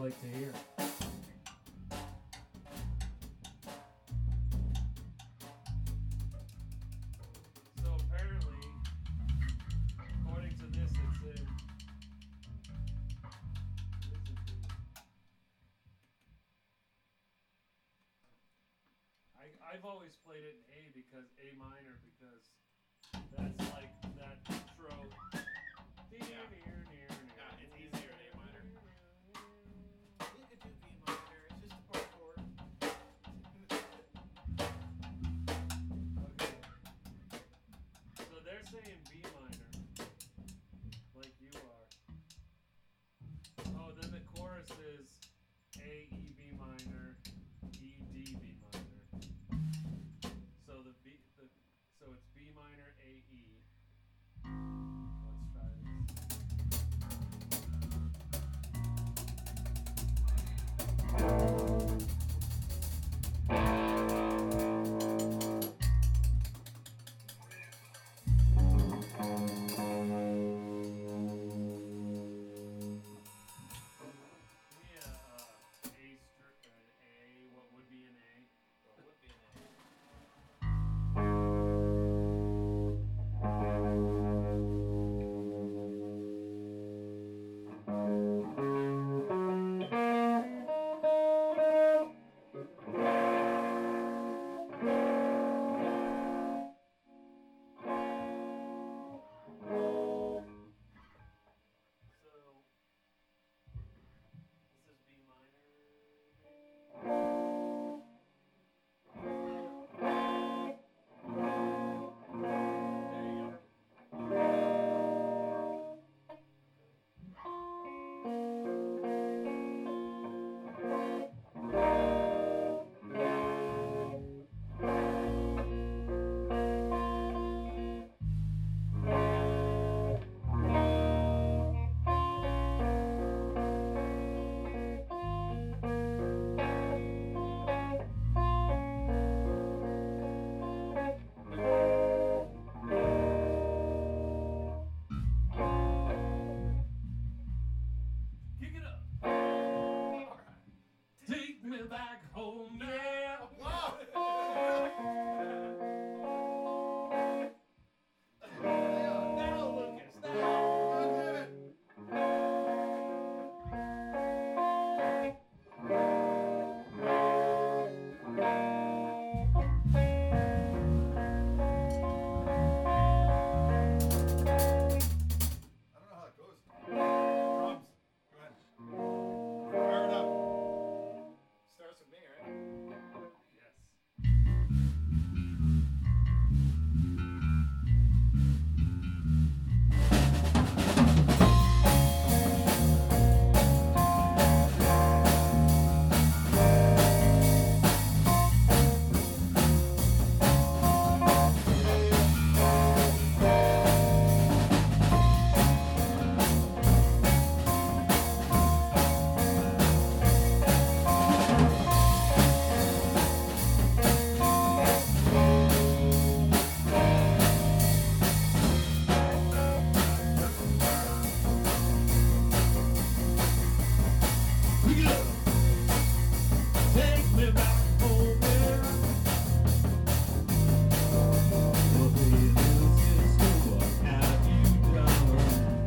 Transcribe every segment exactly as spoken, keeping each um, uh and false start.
like to hear? So apparently, according to this, it's in. I, I've always played it in A because A minor because that's like that intro. Yeah. Yeah, it's easier in A minor. You could do B minor. It's just a part chord. Okay. So they're saying B minor, like you are. Oh, then the chorus is A, E, B minor, E, D, B minor. So the B, the so it's B minor, A, E. Let's try this. Give me a, uh, A str- an A. What would be an A? Well, it would be an A. So this is B minor. There you go. Kick it up. All right. Take me back home, yeah. Whoa! Now, Lucas, now. I don't know how it goes. Drums. Go ahead. Fire it up. Starts with me, right? Yes. Take me back home, yeah. Oh, hey, little sister, what have you done?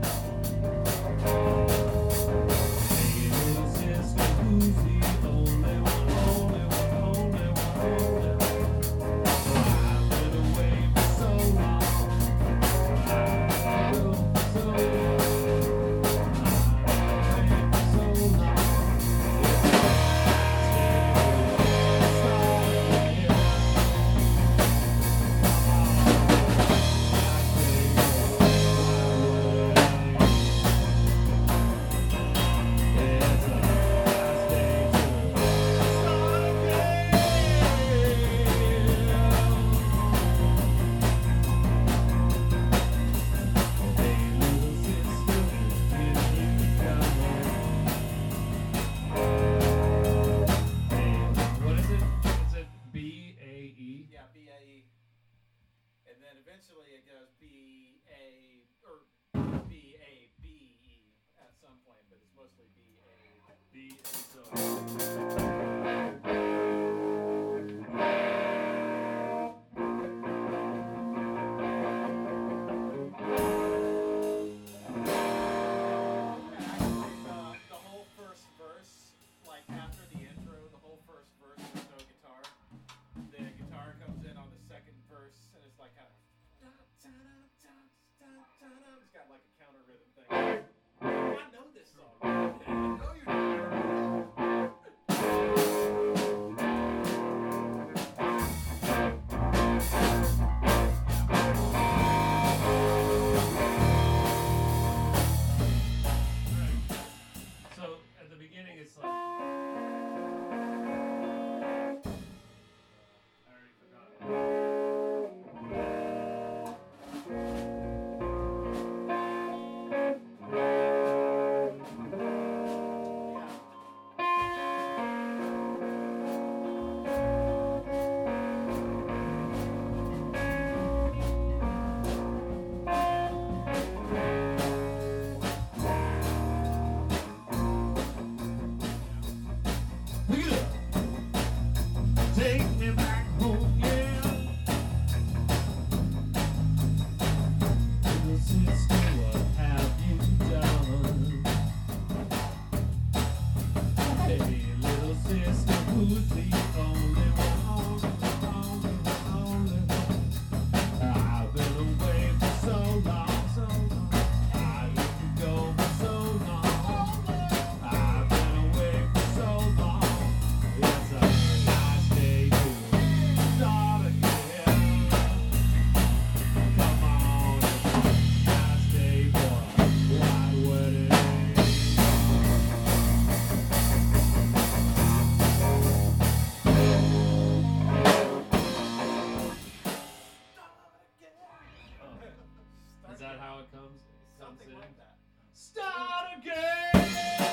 Hey, little sister, who's the only one, only one, only one, only one? I've been away for so long. I've been for so long. I've been away for so long. What is it? Is it B A E? Yeah, B A E. And then eventually it goes B A or B A B E at some point, but it's mostly B A. B B A so. Actually, the, the whole first verse, like after the intro, the whole first verse there's no guitar. The guitar comes in on the second verse, and it's like kind of. It's got like a counter rhythm thing. I know this song. No, you don't. So at the beginning, it's like. Uh, I already forgot. Pick it up. Take me back home, yeah. Little sister, what have you done? Hey, little sister, who's the only one, only one, only one? I've been away for so long, so long. I let you go for so long. I've been away for so long. It's a nice day to start again. Come on, it's a nice day for a white wedding. Oh, is that how it comes? Comes Something in? like that. Start again.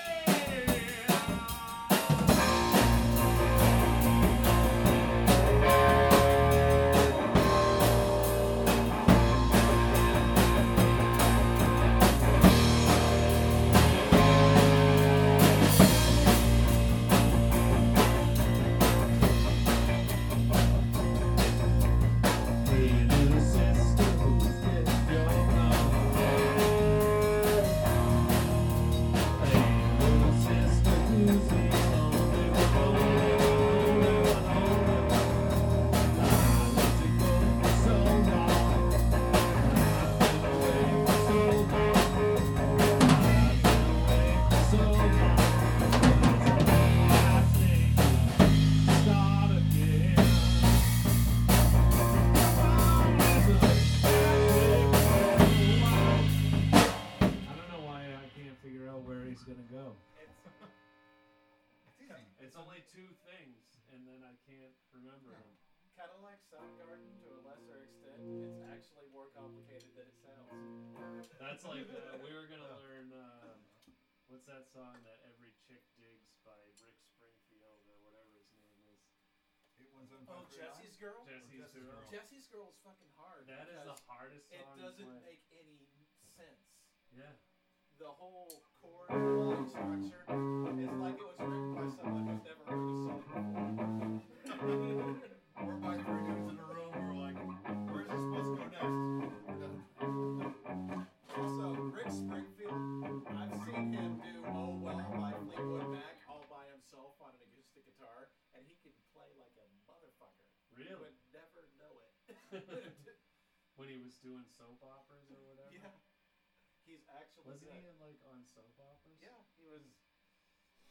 Hey, little sister, who's getting your number? Hey, little sister, who's the only one, only one, only one? I let you go for so long. I've been away for so long. I've been away for so long. It's a nice day to start again. I don't know why I can't figure out where he's gonna go. It's It's easy. It's only two things, and then I can't remember them. Cadillac Soundgarden to a lesser extent. It's actually more complicated than it sounds. That's like uh, we were gonna learn. Um, what's that song that every chick digs by Rick Springfield or whatever his name is? Eight one seven Oh, five three nine. Jesse's Girl? Jesse's Jesse's Girl. Girl. Jesse's Girl is fucking hard. That is the because hardest it song. to doesn't play. make any sense. Yeah. The whole chord line structure is like it was written by someone who's never heard a song before. Or by three dudes in a room who are like, where's this supposed to go next? We're done. Also, Rick Springfield, I've seen him do Oh Well by Fleetwood Mac all by himself on an acoustic guitar, and he can play like a motherfucker. You Really? would never know it. When he was doing soap operas or whatever. Yeah. He's actually Wasn't good. he in like on soap operas? Yeah, he was